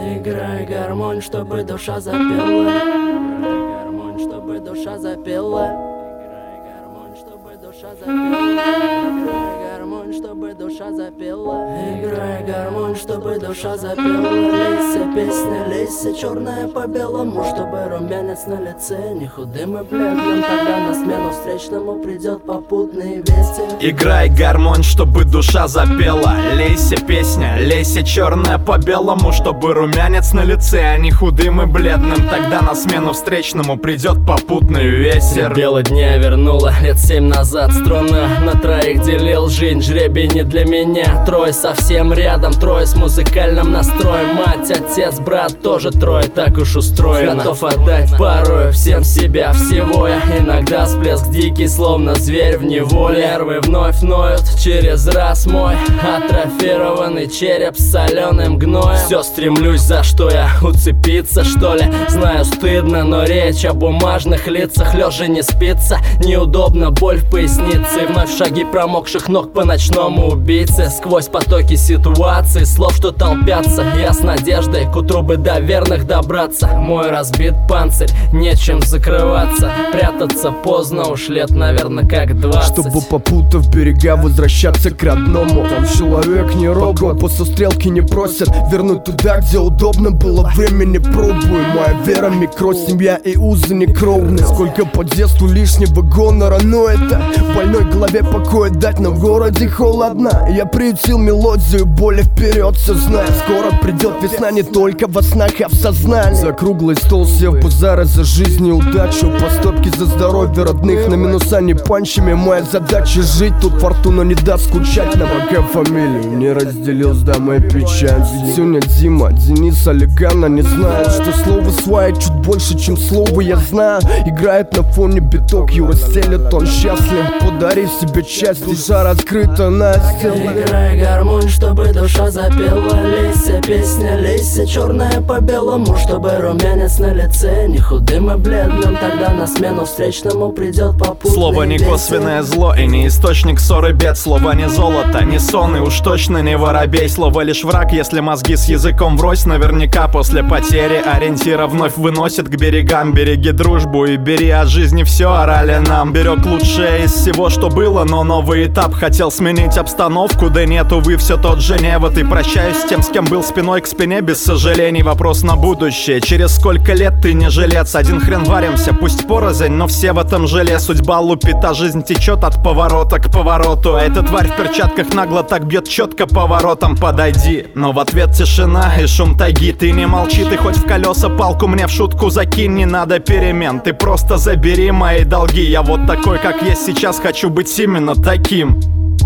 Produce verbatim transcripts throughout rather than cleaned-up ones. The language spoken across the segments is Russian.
Играй гармонь, чтобы душа запела. Играй гармонь, чтобы душа запела. Играй гармонь, чтобы душа запела. Играй гармонь, чтобы душа запела. Играй гармонь, чтобы душа запела. Лейся, песня, лейся, черная по белому, чтобы румянец на лице не худым и бледным. Тогда на смену встречному придет попутный ветер. Играй гармонь, чтобы душа запела. Лейся, песня, лейся, черная по белому, чтобы румянец на лице, а не худым и бледным. Тогда на смену встречному придет попутный ветер. Белые дня вернула лет семь назад струна. На троих делил жизнь, жребий не для меня. Трое совсем рядом, трое с музыкальным настроем. Мать, отец, брат, тоже трое, так уж устроено. Готов отдать порою всем себя, всего я. Иногда всплеск дикий, словно зверь в неволе. Нервы вновь ноют через раз мой атрофированный череп с соленым гноем. Все стремлюсь, за что я уцепиться, что ли? Знаю, стыдно, но речь о бумажных лицах. Лежа не спится, неудобно, боль в пояснице. И вновь шаги промокших ног по ночному убийце. Сквозь потоки ситуаций, слов, что толпятся. Я с надеждой к утру бы до верных добраться. Мой разбит панцирь, нечем закрываться. Прятаться поздно, уж лет, наверное, как двадцать. Чтобы попутав берега возвращаться к родному. Там человек не робот, после стрелки не просят вернуть туда, где удобно было. Времени пробую, моя вера микро, семья и узы не кровные. Сколько по детству лишнего гонора, но это больной голове покоя дать, но в городе холодно. Я приютил мелодию, боли вперед, все знаю. Скоро придет весна не только во снах, а в сознании. За круглый стол сев базары за жизнь и удачу. По стопке за здоровье родных, на минуса не панчами. Моя задача жить, тут фортуна не даст скучать. На пока фамилию не разделил с дамой печаль. Ведь сегодня Дима, Денис, Олегана не знают, что слово свое чуть больше, чем слово я знаю. Играет на фоне биток, Юра стелет, он счастлив. Подари себе часть, душа раскрыта настежь. Играй гармонь, чтобы душа запела. Лейся, песня, лейся, черная по белому, чтобы румянец на лице не худым и бледным. Тогда на смену встречному придет попутный Слово не косвенное зло и не источник ссоры бед. Слово не золото, не сон и уж точно не воробей. Слово лишь враг, если мозги с языком врозь. Наверняка после потери ориентира вновь выносит к берегам. Береги дружбу и бери от жизни все, орали нам. Берег лучшее из всего, что было, но новый этап. Хотел сменить обстановку, да нет, увы, все тот же не. Вот и прощаюсь с тем, с кем был спиной к спине, без сожалений. Вопрос на будущее, через сколько лет ты не жилец. Один хрен варимся, пусть порознь, но все в этом желе. Судьба лупит, а жизнь течет от поворота к повороту. А эта тварь в перчатках нагло так бьет четко поворотом. Подойди, но в ответ тишина и шум тайги. Ты не молчи, ты хоть в колеса палку мне в шутку закинь. Не надо перемен, ты просто забери мои долги. Я вот такой, как есть сейчас, хочу быть именно таким.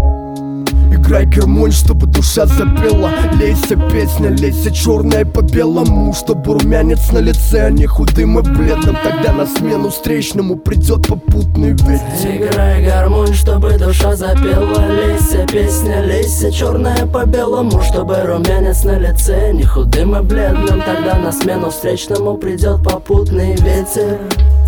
Играй гармонь, чтобы душа запела. Лейся, песня, лейся, черная по белому, чтобы румянец на лице, а не худым и бледным. Тогда на смену встречному придет попутный ветер. Играй гармонь, чтобы душа запела. Лейся, песня, лейся, черная по белому, чтобы румянец на лице не худым и бледным. Тогда на смену встречному придет попутный ветер.